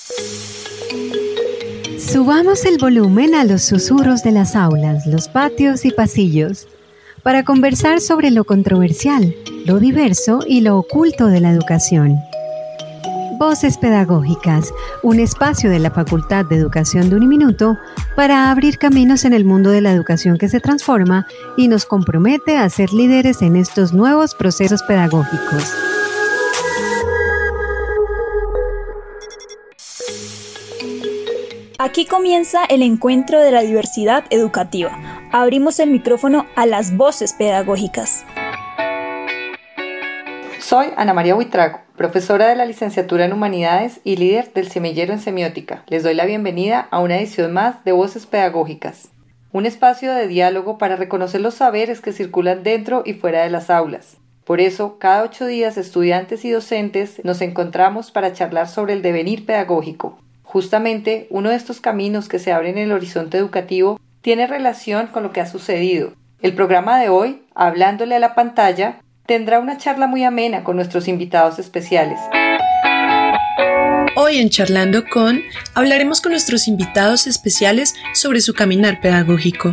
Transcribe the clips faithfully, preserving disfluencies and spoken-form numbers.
Subamos el volumen a los susurros de las aulas, los patios y pasillos, para conversar sobre lo controversial, lo diverso y lo oculto de la educación. Voces Pedagógicas, un espacio de la Facultad de Educación de Uniminuto para abrir caminos en el mundo de la educación que se transforma y nos compromete a ser líderes en estos nuevos procesos pedagógicos. Aquí comienza el encuentro de la diversidad educativa. Abrimos el micrófono a las voces pedagógicas. Soy Ana María Buitrago, profesora de la licenciatura en Humanidades y líder del semillero en Semiótica. Les doy la bienvenida a una edición más de Voces Pedagógicas, un espacio de diálogo para reconocer los saberes que circulan dentro y fuera de las aulas. Por eso, cada ocho días, estudiantes y docentes nos encontramos para charlar sobre el devenir pedagógico. Justamente, uno de estos caminos que se abren en el horizonte educativo tiene relación con lo que ha sucedido. El programa de hoy, Hablándole a la Pantalla, tendrá una charla muy amena con nuestros invitados especiales. Hoy en Charlando con, hablaremos con nuestros invitados especiales sobre su caminar pedagógico.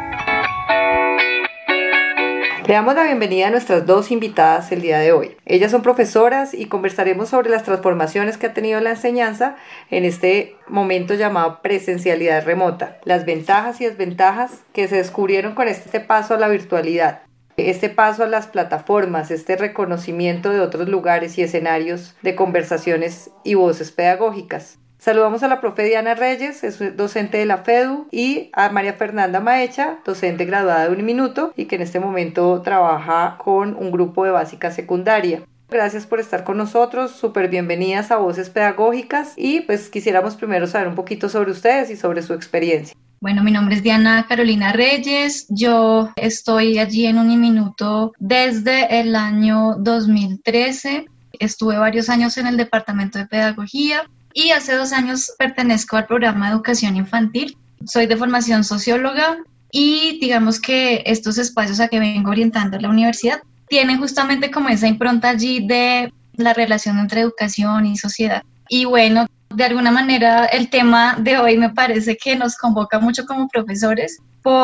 Le damos la bienvenida a nuestras dos invitadas el día de hoy. Ellas son profesoras y conversaremos sobre las transformaciones que ha tenido la enseñanza en este momento llamado presencialidad remota, las ventajas y desventajas que se descubrieron con este paso a la virtualidad, este paso a las plataformas, este reconocimiento de otros lugares y escenarios de conversaciones y voces pedagógicas. Saludamos a la profe Diana Reyes, es docente de la FEDU, y a María Fernanda Maecha, docente graduada de Uniminuto y que en este momento trabaja con un grupo de básica secundaria. Gracias por estar con nosotros, súper bienvenidas a Voces Pedagógicas y pues quisiéramos primero saber un poquito sobre ustedes y sobre su experiencia. Bueno, mi nombre es Diana Carolina Reyes, yo estoy allí en Uniminuto desde el año dos mil trece, estuve varios años en el departamento de pedagogía y hace dos años pertenezco al programa de educación infantil. Soy de formación socióloga y digamos que estos espacios a que vengo orientando a la universidad tienen justamente como esa impronta allí de la relación entre educación y sociedad. Y bueno, de alguna manera el tema de hoy me parece que nos convoca mucho como profesores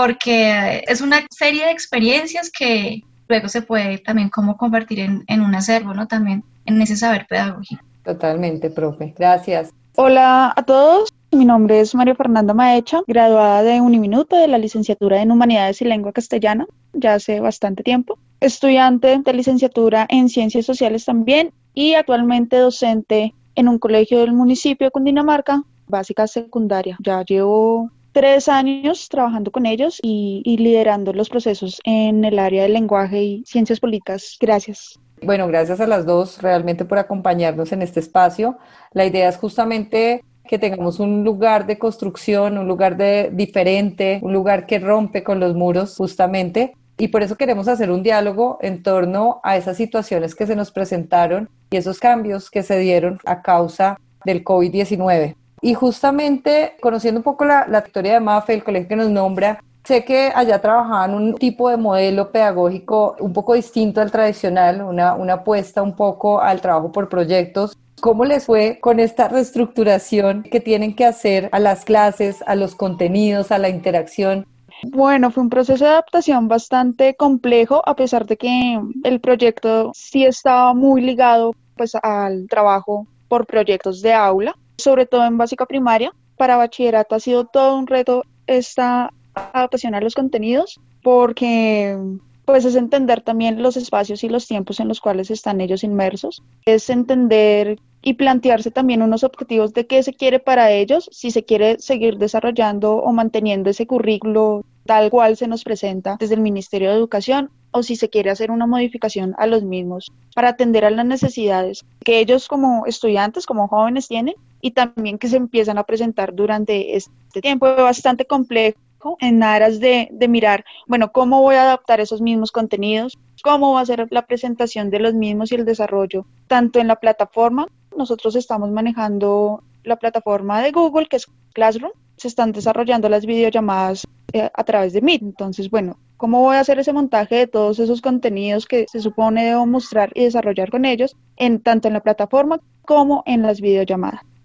porque es una serie de experiencias que luego se puede también como convertir en, en un acervo, ¿no? También en ese saber pedagógico. Totalmente, profe. Gracias. Hola a todos. Mi nombre es María Fernanda Maecha, graduada de Uniminuto de la licenciatura en Humanidades y Lengua Castellana, ya hace bastante tiempo. Estudiante de licenciatura en Ciencias Sociales también y actualmente docente en un colegio del municipio de Cundinamarca, básica secundaria. Ya llevo tres años trabajando con ellos y, y liderando los procesos en el área de lenguaje y ciencias políticas. Gracias. Bueno, gracias a las dos realmente por acompañarnos en este espacio. La idea es justamente que tengamos un lugar de construcción, un lugar de diferente, un lugar que rompe con los muros justamente. Y por eso queremos hacer un diálogo en torno a esas situaciones que se nos presentaron y esos cambios que se dieron a causa del covid diecinueve. Y justamente conociendo un poco la, la historia de MAFE, el colegio que nos nombra, sé que allá trabajaban un tipo de modelo pedagógico un poco distinto al tradicional, una, una apuesta un poco al trabajo por proyectos. ¿Cómo les fue con esta reestructuración que tienen que hacer a las clases, a los contenidos, a la interacción? Bueno, fue un proceso de adaptación bastante complejo, a pesar de que el proyecto sí estaba muy ligado pues, al trabajo por proyectos de aula, sobre todo en básica primaria. Para bachillerato ha sido todo un reto esta adaptación a los contenidos, porque pues es entender también los espacios y los tiempos en los cuales están ellos inmersos, es entender y plantearse también unos objetivos de qué se quiere para ellos, si se quiere seguir desarrollando o manteniendo ese currículo tal cual se nos presenta desde el Ministerio de Educación, o si se quiere hacer una modificación a los mismos para atender a las necesidades que ellos como estudiantes, como jóvenes tienen, y también que se empiezan a presentar durante este tiempo bastante complejo en aras de, de mirar, bueno, cómo voy a adaptar esos mismos contenidos, cómo va a ser la presentación de los mismos y el desarrollo, tanto en la plataforma. Nosotros estamos manejando la plataforma de Google, que es Classroom, se están desarrollando las videollamadas eh, a través de Meet. Entonces, bueno, ¿cómo voy a hacer ese montaje de todos esos contenidos que se supone debo mostrar y desarrollar con ellos, en tanto en la plataforma como en las videollamadas?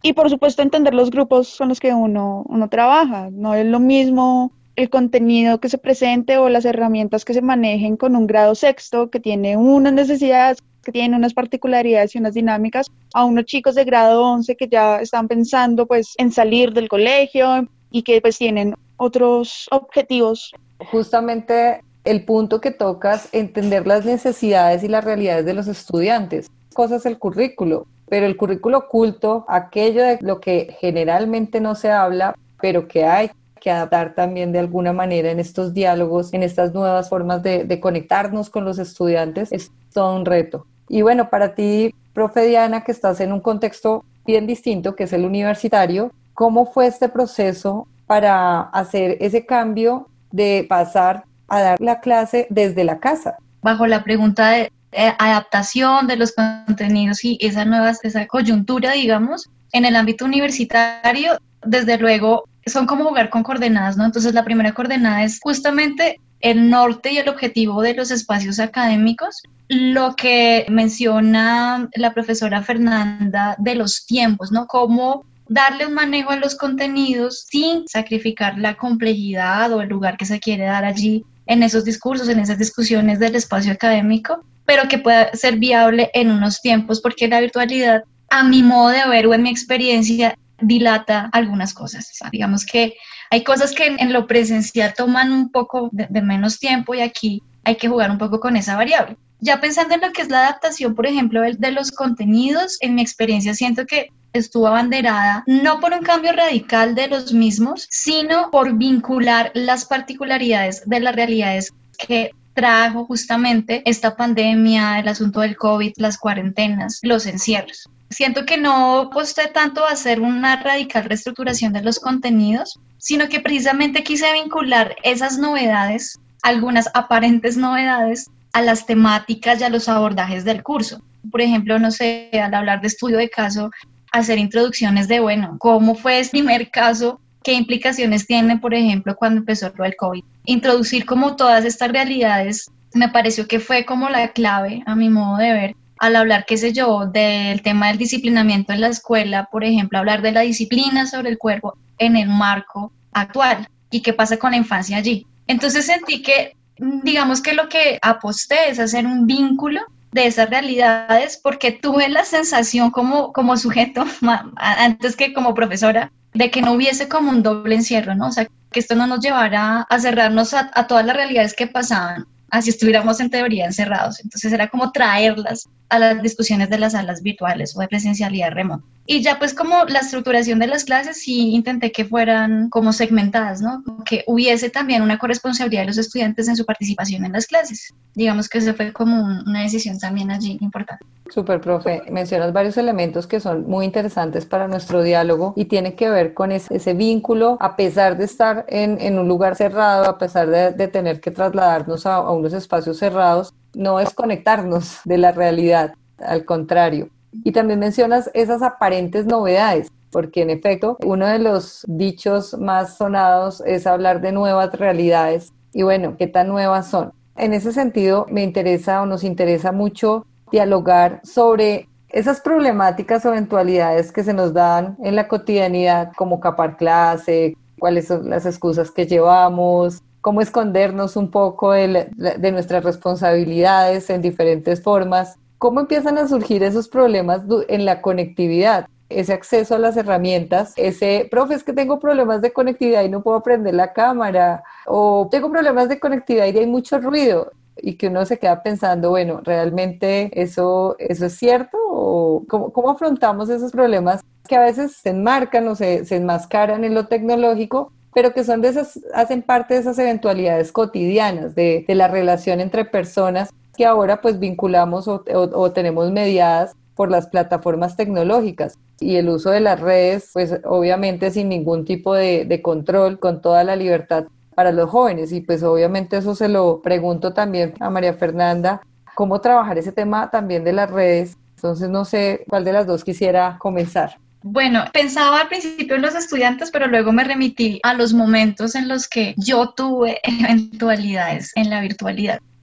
Y por supuesto entender los grupos con los que uno, uno trabaja. No es lo mismo el contenido que se presente o las herramientas que se manejen con un grado sexto que tiene unas necesidades, que tiene unas particularidades y unas dinámicas, a unos chicos de grado once que ya están pensando pues en salir del colegio y que pues tienen otros objetivos. Justamente el punto que tocas, entender las necesidades y las realidades de los estudiantes. Cosa es el currículo, pero el currículo oculto, aquello de lo que generalmente no se habla, pero que hay que adaptar también de alguna manera en estos diálogos, en estas nuevas formas de, de conectarnos con los estudiantes, es todo un reto. Y bueno, para ti, profe Diana, que estás en un contexto bien distinto, que es el universitario, ¿cómo fue este proceso para hacer ese cambio de pasar a dar la clase desde la casa? Bajo la pregunta de eh, adaptación de los contenidos y esa nueva esa coyuntura, digamos, en el ámbito universitario, desde luego, son como jugar con coordenadas, ¿no? Entonces, la primera coordenada es justamente el norte y el objetivo de los espacios académicos, lo que menciona la profesora Fernanda de los tiempos, ¿no? Cómo darle un manejo a los contenidos sin sacrificar la complejidad o el lugar que se quiere dar allí en esos discursos, en esas discusiones del espacio académico, pero que pueda ser viable en unos tiempos, porque la virtualidad, a mi modo de ver o en mi experiencia, dilata algunas cosas. O sea, digamos que hay cosas que en, en lo presencial toman un poco de, de menos tiempo y aquí hay que jugar un poco con esa variable. Ya pensando en lo que es la adaptación, por ejemplo, de, de los contenidos, en mi experiencia siento que estuvo abanderada no por un cambio radical de los mismos, sino por vincular las particularidades de las realidades que trajo justamente esta pandemia, el asunto del COVID, las cuarentenas, los encierros. Siento que no aposté tanto a hacer una radical reestructuración de los contenidos, sino que precisamente quise vincular esas novedades, algunas aparentes novedades, a las temáticas y a los abordajes del curso. Por ejemplo, no sé, al hablar de estudio de caso, hacer introducciones de, bueno, cómo fue ese primer caso, qué implicaciones tiene, por ejemplo, cuando empezó el COVID. Introducir como todas estas realidades me pareció que fue como la clave, a mi modo de ver, al hablar, qué sé yo, del tema del disciplinamiento en la escuela, por ejemplo, hablar de la disciplina sobre el cuerpo en el marco actual y qué pasa con la infancia allí. Entonces sentí que, digamos que lo que aposté es hacer un vínculo de esas realidades, porque tuve la sensación como, como sujeto, antes que como profesora, de que no hubiese como un doble encierro, ¿no? O sea, que esto no nos llevara a cerrarnos a, a todas las realidades que pasaban, así estuviéramos en teoría encerrados. Entonces era como traerlas a las discusiones de las salas virtuales o de presencialidad remota. Y ya pues como la estructuración de las clases sí intenté que fueran como segmentadas, ¿no? Que hubiese también una corresponsabilidad de los estudiantes en su participación en las clases. Digamos que eso fue como un, una decisión también allí importante. Súper, profe. Mencionas varios elementos que son muy interesantes para nuestro diálogo y tiene que ver con ese, ese vínculo, a pesar de estar en, en un lugar cerrado, a pesar de, de tener que trasladarnos a, a unos espacios cerrados, no desconectarnos de la realidad, al contrario. Y también mencionas esas aparentes novedades, porque en efecto, uno de los dichos más sonados es hablar de nuevas realidades. Y bueno, ¿qué tan nuevas son? En ese sentido, me interesa o nos interesa mucho dialogar sobre esas problemáticas o eventualidades que se nos dan en la cotidianidad, como capar clase, cuáles son las excusas que llevamos, cómo escondernos un poco de, de nuestras responsabilidades en diferentes formas. ¿Cómo empiezan a surgir esos problemas en la conectividad? Ese acceso a las herramientas, ese, profe, es que tengo problemas de conectividad y no puedo prender la cámara, o tengo problemas de conectividad y hay mucho ruido, y que uno se queda pensando, bueno, ¿realmente eso, eso es cierto? ¿O cómo, cómo afrontamos esos problemas que a veces se enmarcan o se, se enmascaran en lo tecnológico, pero que son de esas, hacen parte de esas eventualidades cotidianas de, de la relación entre personas que ahora pues vinculamos o, o, o tenemos mediadas por las plataformas tecnológicas y el uso de las redes, pues obviamente sin ningún tipo de, de control, con toda la libertad para los jóvenes. Y pues obviamente eso se lo pregunto también a María Fernanda, cómo trabajar ese tema también de las redes. Entonces no sé cuál de las dos quisiera comenzar. Bueno, pensaba al principio en los estudiantes, pero luego me remití a los momentos en los que yo tuve eventualidades en la virtualidad.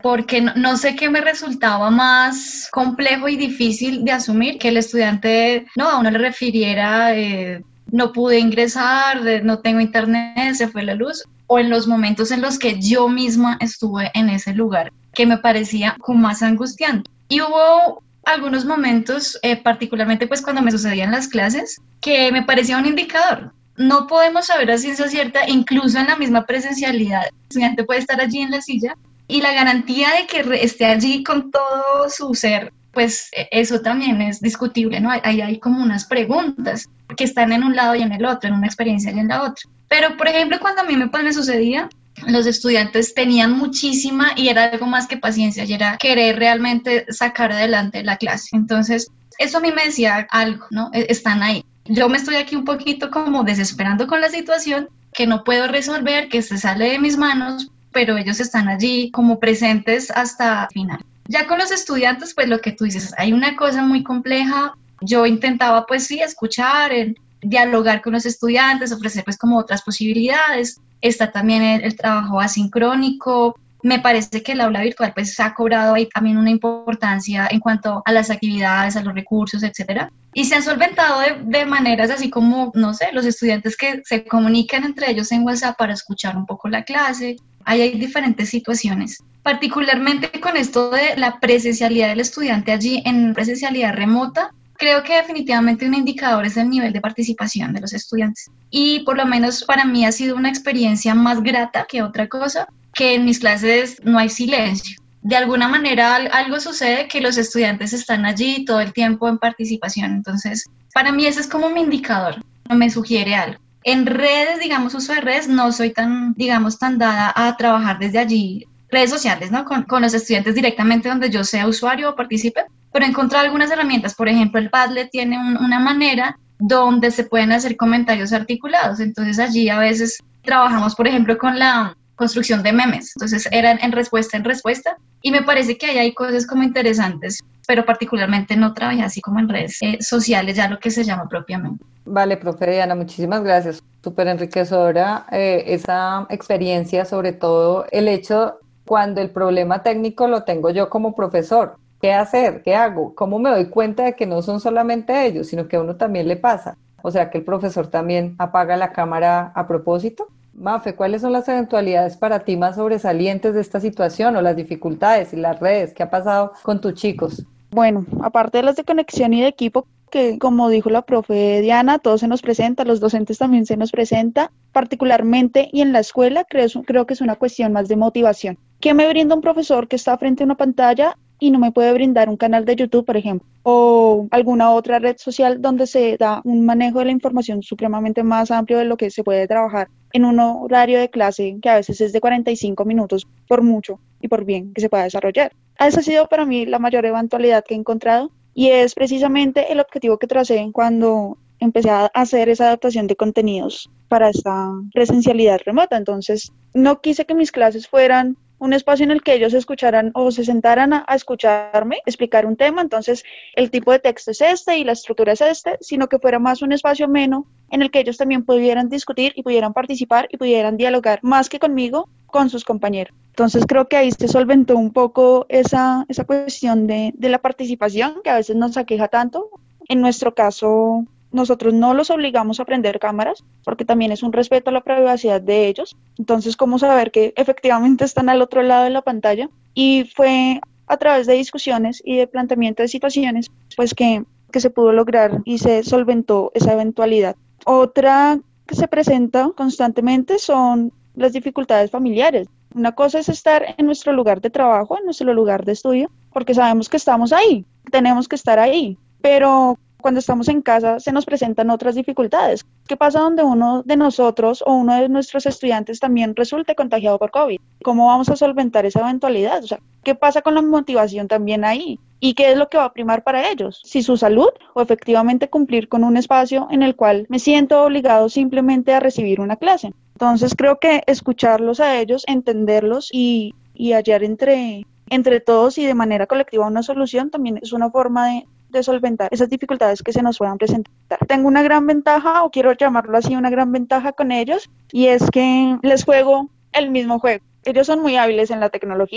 porque no, no sé qué me resultaba más complejo y difícil de asumir, que el estudiante no a uno le refiriera eh, no pude ingresar, de, no tengo internet, se fue la luz, o en los momentos en los que yo misma estuve en ese lugar, que me parecía como más angustiante. Y hubo algunos momentos, eh, particularmente pues cuando me sucedían las clases, que me parecía un indicador. No podemos saber a ciencia cierta, incluso en la misma presencialidad. El estudiante puede estar allí en la silla y la garantía de que esté allí con todo su ser, pues eso también es discutible, ¿no? Ahí hay como unas preguntas que están en un lado y en el otro, en una experiencia y en la otra. Pero, por ejemplo, cuando a mí me, pues, me sucedía, los estudiantes tenían muchísima y era algo más que paciencia, y era querer realmente sacar adelante la clase. Entonces, eso a mí me decía algo, ¿no? Están ahí. Yo me estoy aquí un poquito como desesperando con la situación, que no puedo resolver, que se sale de mis manos, pero ellos están allí como presentes hasta el final. Ya con los estudiantes, pues lo que tú dices, hay una cosa muy compleja. Yo intentaba, pues sí, escuchar, el, dialogar con los estudiantes, ofrecer pues como otras posibilidades. Está también el, el trabajo asincrónico. Me parece que el aula virtual pues ha cobrado ahí también una importancia en cuanto a las actividades, a los recursos, etcétera. Y se han solventado de, de maneras así como, no sé, los estudiantes que se comunican entre ellos en WhatsApp para escuchar un poco la clase. Ahí hay diferentes situaciones. Particularmente con esto de la presencialidad del estudiante allí en presencialidad remota, creo que definitivamente un indicador es el nivel de participación de los estudiantes. Y por lo menos para mí ha sido una experiencia más grata que otra cosa, que en mis clases no hay silencio. De alguna manera algo sucede que los estudiantes están allí todo el tiempo en participación. Entonces, para mí ese es como mi indicador, me sugiere algo. En redes, digamos, uso de redes, no soy tan, digamos, tan dada a trabajar desde allí, redes sociales, ¿no? Con, con los estudiantes directamente donde yo sea usuario o participe, pero encontré algunas herramientas. Por ejemplo, el Padlet tiene un, una manera donde se pueden hacer comentarios articulados. Entonces, allí a veces trabajamos, por ejemplo, con la construcción de memes. Entonces, eran en respuesta en respuesta. Y me parece que ahí hay cosas como interesantes, pero particularmente no trabajé así como en redes eh, sociales, ya lo que se llama propiamente. Vale, profe Diana, muchísimas gracias. Súper enriquecedora eh, esa experiencia, sobre todo el hecho cuando el problema técnico lo tengo yo como profesor. ¿Qué hacer? ¿Qué hago? ¿Cómo me doy cuenta de que no son solamente ellos, sino que a uno también le pasa? O sea, que el profesor también apaga la cámara a propósito. Mafe, ¿cuáles son las eventualidades para ti más sobresalientes de esta situación o las dificultades y las redes? ¿Qué ha pasado con tus chicos? Bueno, aparte de las de conexión y de equipo, que como dijo la profe Diana, todo se nos presenta, los docentes también se nos presenta, particularmente y en la escuela creo, creo que es una cuestión más de motivación. ¿Qué me brinda un profesor que está frente a una pantalla y no me puede brindar un canal de YouTube, por ejemplo, o alguna otra red social donde se da un manejo de la información supremamente más amplio de lo que se puede trabajar en un horario de clase que a veces es de cuarenta y cinco minutos por mucho y por bien que se pueda desarrollar? Esa ha sido para mí la mayor eventualidad que he encontrado y es precisamente el objetivo que tracé cuando empecé a hacer esa adaptación de contenidos para esta presencialidad remota. Entonces, no quise que mis clases fueran un espacio en el que ellos escucharan o se sentaran a, a escucharme, explicar un tema, entonces el tipo de texto es este y la estructura es este, sino que fuera más un espacio ameno en el que ellos también pudieran discutir y pudieran participar y pudieran dialogar más que conmigo, con sus compañeros. Entonces creo que ahí se solventó un poco esa, esa cuestión de, de la participación que a veces nos aqueja tanto. En nuestro caso, nosotros no los obligamos a prender cámaras porque también es un respeto a la privacidad de ellos. Entonces, ¿cómo saber que efectivamente están al otro lado de la pantalla? Y fue a través de discusiones y de planteamiento de situaciones pues que, que se pudo lograr y se solventó esa eventualidad. Otra que se presenta constantemente son las dificultades familiares. Una cosa es estar en nuestro lugar de trabajo, en nuestro lugar de estudio, porque sabemos que estamos ahí, tenemos que estar ahí, pero cuando estamos en casa se nos presentan otras dificultades. ¿Qué pasa donde uno de nosotros o uno de nuestros estudiantes también resulte contagiado por COVID? ¿Cómo vamos a solventar esa eventualidad? O sea, ¿qué pasa con la motivación también ahí? ¿Y qué es lo que va a primar para ellos? Si su salud o efectivamente cumplir con un espacio en el cual me siento obligado simplemente a recibir una clase. Entonces creo que escucharlos a ellos, entenderlos y, y hallar entre, entre todos y de manera colectiva una solución también es una forma de de solventar esas dificultades que se nos puedan presentar. Tengo una gran ventaja, o quiero llamarlo así, una gran ventaja con ellos, y es que les juego el mismo juego. Ellos son muy hábiles en la tecnología,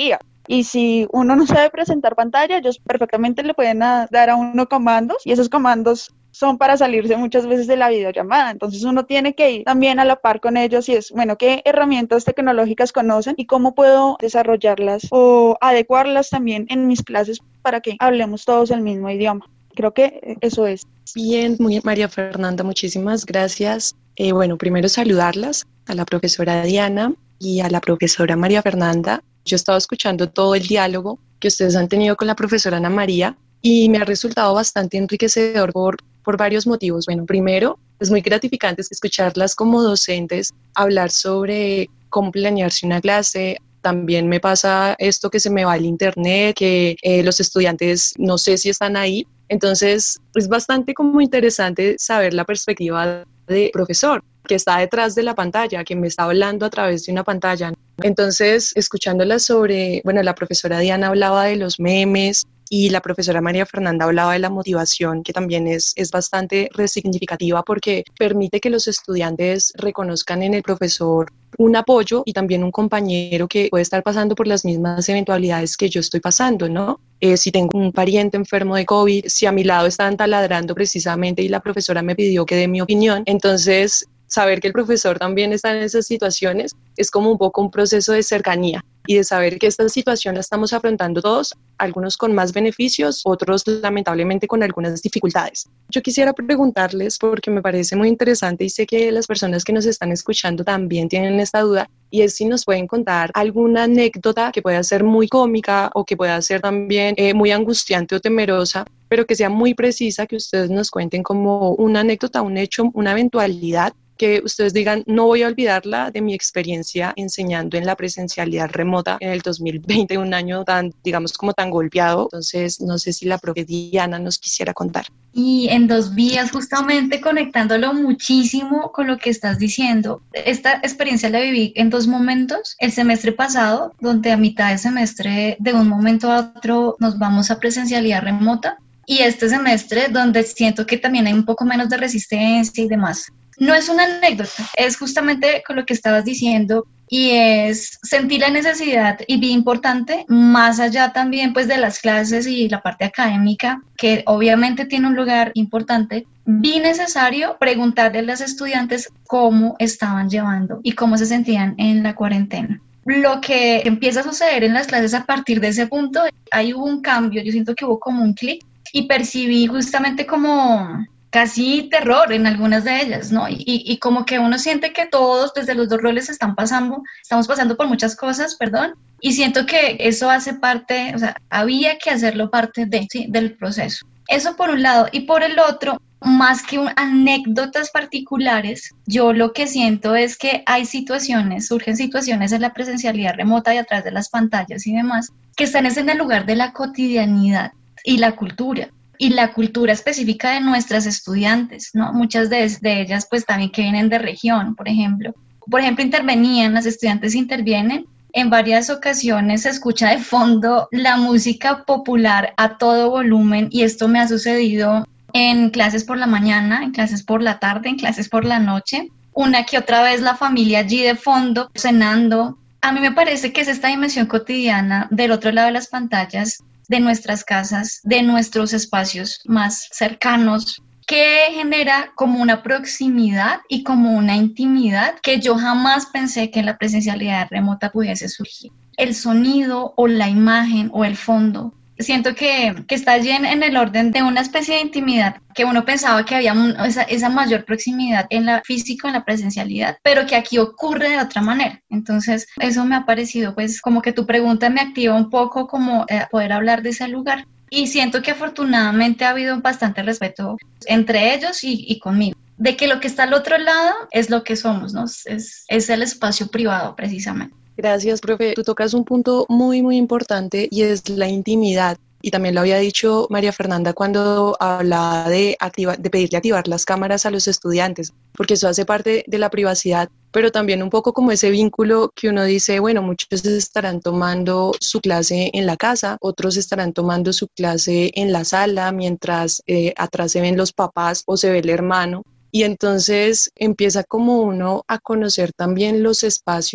Y si uno no sabe presentar pantalla, ellos perfectamente le pueden a, dar a uno comandos y esos comandos son para salirse muchas veces de la videollamada. Entonces uno tiene que ir también a la par con ellos y es, bueno, ¿qué herramientas tecnológicas conocen y cómo puedo desarrollarlas o adecuarlas también en mis clases para que hablemos todos el mismo idioma? Creo que eso es. Bien, muy, María Fernanda, muchísimas gracias. Eh, bueno, primero saludarlas a la profesora Diana y a la profesora María Fernanda. Yo he estado escuchando todo el diálogo que ustedes han tenido con la profesora Ana María y me ha resultado bastante enriquecedor por, por varios motivos. Bueno, primero, es muy gratificante escucharlas como docentes hablar sobre cómo planearse una clase. También me pasa esto que se me va el internet, que eh, los estudiantes no sé si están ahí. Entonces, es bastante como interesante saber la perspectiva de profesor que está detrás de la pantalla, que me está hablando a través de una pantalla. Entonces, escuchándola sobre, bueno, la profesora Diana hablaba de los memes y la profesora María Fernanda hablaba de la motivación, que también es, es bastante resignificativa porque permite que los estudiantes reconozcan en el profesor un apoyo y también un compañero que puede estar pasando por las mismas eventualidades que yo estoy pasando, ¿no? Eh, si tengo un pariente enfermo de COVID, si a mi lado están taladrando precisamente y la profesora me pidió que dé mi opinión, entonces saber que el profesor también está en esas situaciones es como un poco un proceso de cercanía y de saber que esta situación la estamos afrontando todos, algunos con más beneficios, otros lamentablemente con algunas dificultades. Yo quisiera preguntarles, porque me parece muy interesante y sé que las personas que nos están escuchando también tienen esta duda, y es si nos pueden contar alguna anécdota que pueda ser muy cómica o que pueda ser también eh, muy angustiante o temerosa, pero que sea muy precisa, que ustedes nos cuenten como una anécdota, un hecho, una eventualidad que ustedes digan, no voy a olvidarla de mi experiencia enseñando en la presencialidad remota en el dos mil veinte, un año tan, digamos, como tan golpeado. Entonces, no sé si la profe Diana nos quisiera contar. Y en dos vías, justamente conectándolo muchísimo con lo que estás diciendo. Esta experiencia la viví en dos momentos. El semestre pasado, donde a mitad de semestre, de un momento a otro, nos vamos a presencialidad remota. Y este semestre, donde siento que también hay un poco menos de resistencia y demás. No es una anécdota, es justamente con lo que estabas diciendo y es sentir la necesidad y bien importante, más allá también pues de las clases y la parte académica, que obviamente tiene un lugar importante, vi necesario preguntarle a los estudiantes cómo estaban llevando y cómo se sentían en la cuarentena. Lo que empieza a suceder en las clases a partir de ese punto, ahí hubo un cambio, yo siento que hubo como un clic y percibí justamente como casi terror en algunas de ellas, ¿no? Y, y como que uno siente que todos desde los dos roles están pasando, estamos pasando por muchas cosas, perdón, y siento que eso hace parte, o sea, había que hacerlo parte de, ¿sí? del proceso. Eso por un lado, y por el otro, más que un, anécdotas particulares, yo lo que siento es que hay situaciones, surgen situaciones en la presencialidad remota y a través de las pantallas y demás, que están en el lugar de la cotidianidad y la cultura. Y la cultura específica de nuestras estudiantes, ¿no? Muchas de, de ellas pues también que vienen de región, por ejemplo. Por ejemplo, intervenían, las estudiantes intervienen, en varias ocasiones se escucha de fondo la música popular a todo volumen y esto me ha sucedido en clases por la mañana, en clases por la tarde, en clases por la noche. Una que otra vez la familia allí de fondo cenando. A mí me parece que es esta dimensión cotidiana del otro lado de las pantallas, de nuestras casas, de nuestros espacios más cercanos, que genera como una proximidad y como una intimidad que yo jamás pensé que en la presencialidad remota pudiese surgir. El sonido o la imagen o el fondo, siento que, que está allí en, en el orden de una especie de intimidad que uno pensaba que había un, esa, esa mayor proximidad en la física, en la presencialidad, pero que aquí ocurre de otra manera. Entonces, eso me ha parecido, pues, como que tu pregunta me activa un poco como eh, poder hablar de ese lugar. Y siento que afortunadamente ha habido bastante respeto entre ellos y, y conmigo. De que lo que está al otro lado es lo que somos, ¿no? Es, es el espacio privado, precisamente. Gracias, profe. Tú tocas un punto muy, muy importante y es la intimidad. Y también lo había dicho María Fernanda cuando hablaba de, activa, de pedirle activar las cámaras a los estudiantes, porque eso hace parte de la privacidad, pero también un poco como ese vínculo que uno dice, bueno, muchos estarán tomando su clase en la casa, otros estarán tomando su clase en la sala, mientras eh, atrás se ven los papás o se ve el hermano. Y entonces empieza como uno a conocer también los espacios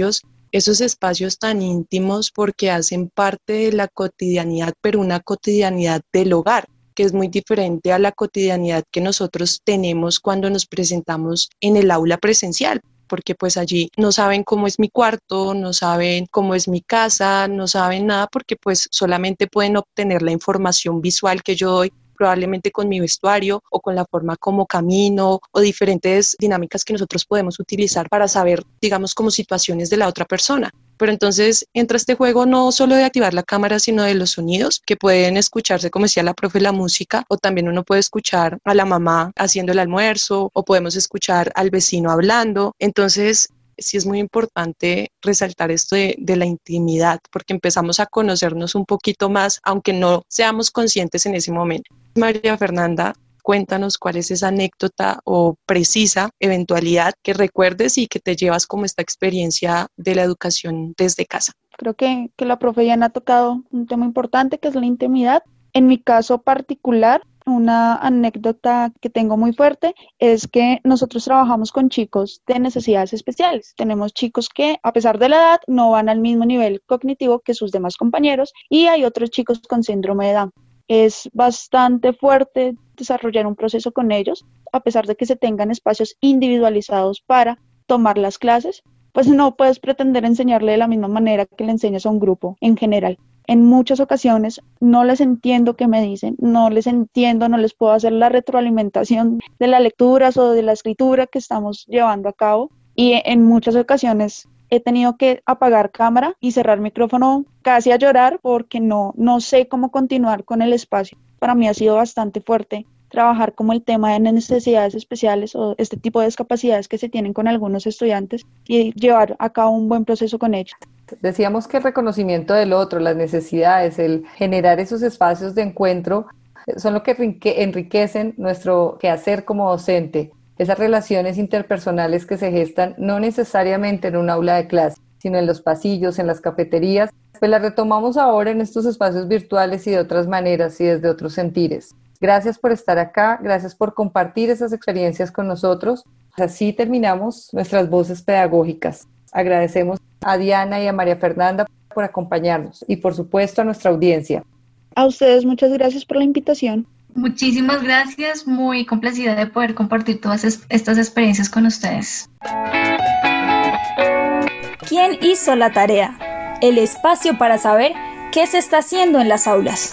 esos espacios tan íntimos porque hacen parte de la cotidianidad, pero una cotidianidad del hogar, que es muy diferente a la cotidianidad que nosotros tenemos cuando nos presentamos en el aula presencial, porque pues allí no saben cómo es mi cuarto, no saben cómo es mi casa, no saben nada porque pues solamente pueden obtener la información visual que yo doy, probablemente con mi vestuario o con la forma como camino o diferentes dinámicas que nosotros podemos utilizar para saber, digamos, como situaciones de la otra persona. Pero entonces entra este juego no solo de activar la cámara, sino de los sonidos que pueden escucharse, como decía la profe, la música, o también uno puede escuchar a la mamá haciendo el almuerzo, o podemos escuchar al vecino hablando. Entonces, sí es muy importante resaltar esto de, de la intimidad, porque empezamos a conocernos un poquito más, aunque no seamos conscientes en ese momento. María Fernanda, cuéntanos cuál es esa anécdota o precisa eventualidad que recuerdes y que te llevas como esta experiencia de la educación desde casa. Creo que, que la profe Diana ha tocado un tema importante que es la intimidad. En mi caso particular, una anécdota que tengo muy fuerte es que nosotros trabajamos con chicos de necesidades especiales. Tenemos chicos que, a pesar de la edad, no van al mismo nivel cognitivo que sus demás compañeros, y hay otros chicos con síndrome de Down. Es bastante fuerte desarrollar un proceso con ellos, a pesar de que se tengan espacios individualizados para tomar las clases, pues no puedes pretender enseñarle de la misma manera que le enseñas a un grupo en general. En muchas ocasiones no les entiendo qué me dicen, no les entiendo, no les puedo hacer la retroalimentación de las lecturas o de la escritura que estamos llevando a cabo, y en muchas ocasiones he tenido que apagar cámara y cerrar micrófono casi a llorar porque no, no sé cómo continuar con el espacio. Para mí ha sido bastante fuerte trabajar como el tema de necesidades especiales o este tipo de discapacidades que se tienen con algunos estudiantes y llevar a cabo un buen proceso con ellos. Decíamos que el reconocimiento del otro, las necesidades, el generar esos espacios de encuentro son lo que enriquecen nuestro quehacer como docente. Esas relaciones interpersonales que se gestan no necesariamente en un aula de clase, sino en los pasillos, en las cafeterías, pues las retomamos ahora en estos espacios virtuales y de otras maneras y desde otros sentires. Gracias por estar acá, gracias por compartir esas experiencias con nosotros. Así terminamos nuestras voces pedagógicas. Agradecemos a Diana y a María Fernanda por acompañarnos y por supuesto a nuestra audiencia. A ustedes muchas gracias por la invitación. Muchísimas gracias, muy complacida de poder compartir todas estas experiencias con ustedes. ¿Quién hizo la tarea? El espacio para saber qué se está haciendo en las aulas.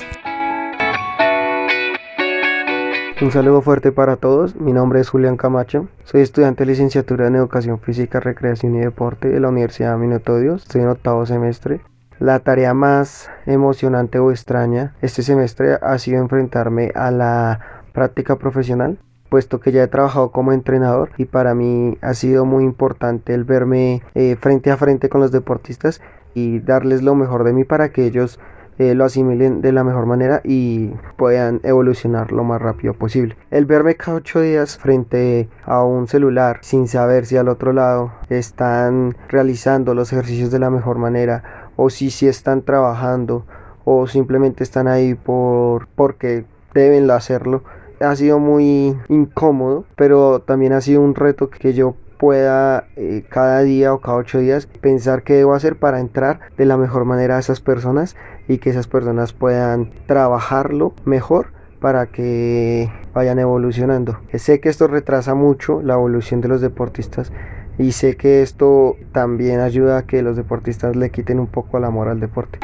Un saludo fuerte para todos, mi nombre es Julián Camacho, soy estudiante de licenciatura en Educación Física, Recreación y Deporte de la Universidad Minuto Dios, estoy en octavo semestre. La tarea más emocionante o extraña este semestre ha sido enfrentarme a la práctica profesional, puesto que ya he trabajado como entrenador y para mí ha sido muy importante el verme eh, frente a frente con los deportistas y darles lo mejor de mí para que ellos eh, lo asimilen de la mejor manera y puedan evolucionar lo más rápido posible. El verme cada ocho días frente a un celular sin saber si al otro lado están realizando los ejercicios de la mejor manera o si sí están trabajando o simplemente están ahí por porque deben hacerlo, ha sido muy incómodo, pero también ha sido un reto que yo pueda eh, cada día o cada ocho días pensar qué debo hacer para entrar de la mejor manera a esas personas y que esas personas puedan trabajarlo mejor para que vayan evolucionando. Sé que esto retrasa mucho la evolución de los deportistas y sé que esto también ayuda a que los deportistas le quiten un poco el amor al deporte.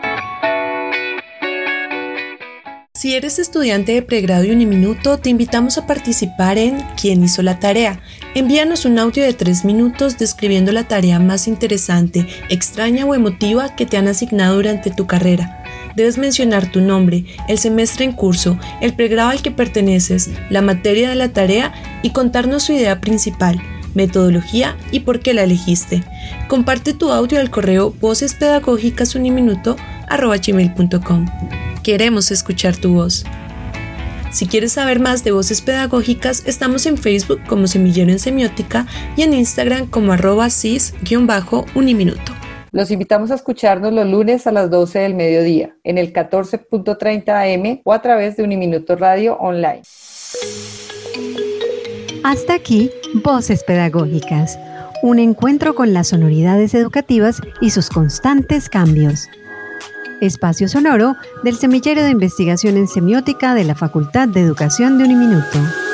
Si eres estudiante de pregrado y Uniminuto, te invitamos a participar en ¿Quién hizo la tarea? Envíanos un audio de tres minutos describiendo la tarea más interesante, extraña o emotiva que te han asignado durante tu carrera. Debes mencionar tu nombre, el semestre en curso, el pregrado al que perteneces, la materia de la tarea y contarnos su idea principal, metodología y por qué la elegiste. Comparte tu audio al correo vocespedagógicas uniminuto arroba gmail punto com. Queremos escuchar tu voz. Si quieres saber más de Voces Pedagógicas, estamos en Facebook como Semillero en Semiótica y en Instagram como arroba cis-uniminuto. Los invitamos a escucharnos los lunes a las doce del mediodía en el catorce punto treinta A M o a través de Uniminuto Radio Online. Hasta aquí, Voces Pedagógicas, un encuentro con las sonoridades educativas y sus constantes cambios. Espacio sonoro del Semillero de Investigación en Semiótica de la Facultad de Educación de Uniminuto.